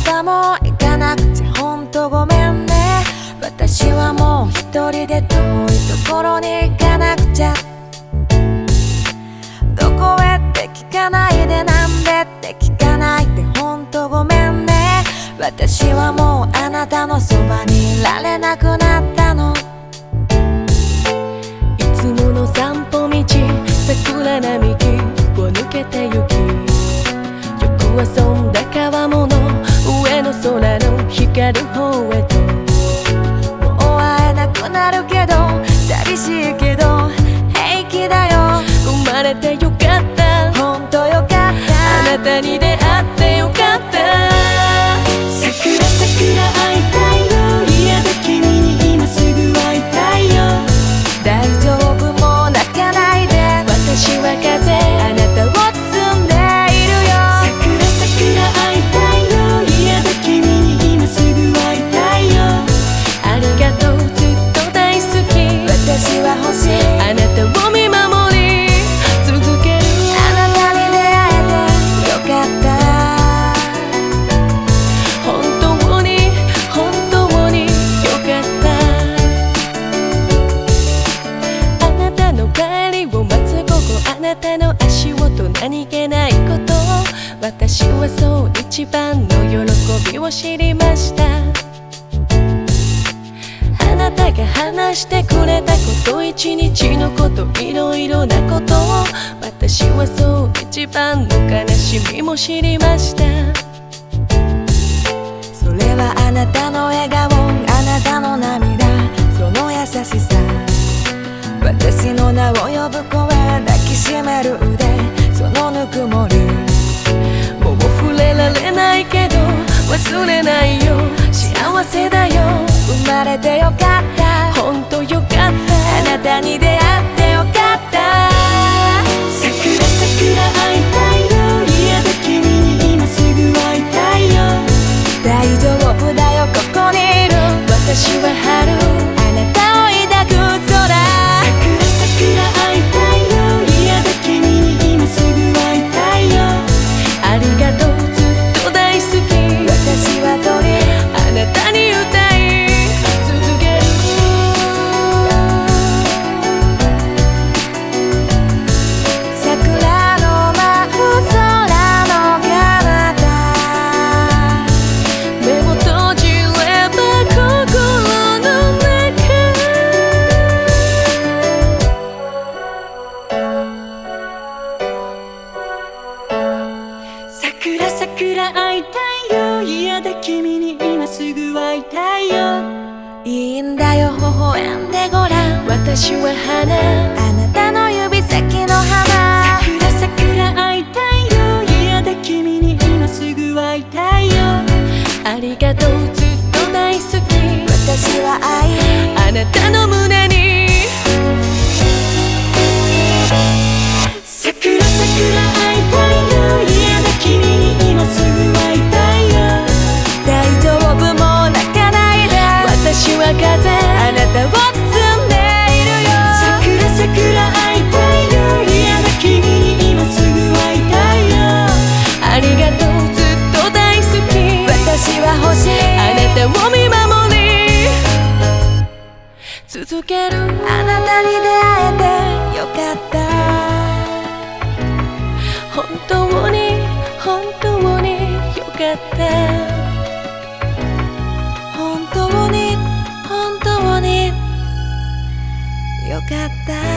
たも行かなくちゃほんとごめんね。私はもう一人で遠いところに行かなくちゃ。どこへって聞かないで、なんでって聞かないでほんとごめんね。私はもうあなたのそばにいられなくなったの。 いつもの散歩道、桜並木を抜けてゆき、よく遊んだ川面の上の空の光る方へと。 もう会えなくなるけど寂しいけど平気だよ。 生まれてよかった、 ほんとよかった。 あなたに出会ってよかった。桜桜会いたいよ、嫌だ君に今すぐ会いたいよ。 大丈夫もう泣かないで、 私は風、 あなたを包んでいるよ。 桜桜会いたいよ、嫌だ君に今すぐ会いたいよ。ありがとうずっと大好き、 私は欲しい、 あなたを見守り続ける。 あなたに出会えてよかった。 本当に本当によかった。あなたの帰りを待つ午後、あなたの足音何気ないこと、私はそう一番の喜びを知りました。あなたが話してくれたこと、一日のこと、いろいろなことを、私はそう一番の悲しみも知りました。 それはあなたの笑顔、あなたの涙、その優しさ。私の名を呼ぶ声、抱きしめる腕、そのぬくもり。 もう触れられないけど忘れないよ、幸せだよ。 生まれてよかった、 ほんとよかった、 あなたに出会ってよかった。 桜桜会いたいよ、嫌だ君に今すぐ会いたいよ。 大丈夫だよ、ここにいる。 私は春、 あなたを抱く空。 桜桜会いたいよ、嫌だ君に今すぐ会いたいよ。ありがとうずっと大好き、 私は鳥、 あなたに歌い続ける。 桜の舞う空の彼方、 目を閉じれば心の中。桜桜会いたいよ、嫌だ君に今すぐ会いたいよ。 いいんだよ微笑んでごらん。 私は花、 あなたの指先の花。 桜桜会いたいよ、嫌だ君に今すぐ会いたいよ。ありがとうずっと大好き、 私は愛、 あなたの胸に。桜桜会いたいよ、嫌だ君に今すぐ会いたいよ。 大丈夫もう泣かないで、 私は風、 あなたを包んでいるよ。 桜桜会いたいよ、嫌だ君に今すぐ会いたいよ。ありがとうずっと大好き、 私は欲しい、 あなたを見守り続ける。 あなたに出会えてよかった。 本当に本当によかった。 本当に本当によかった。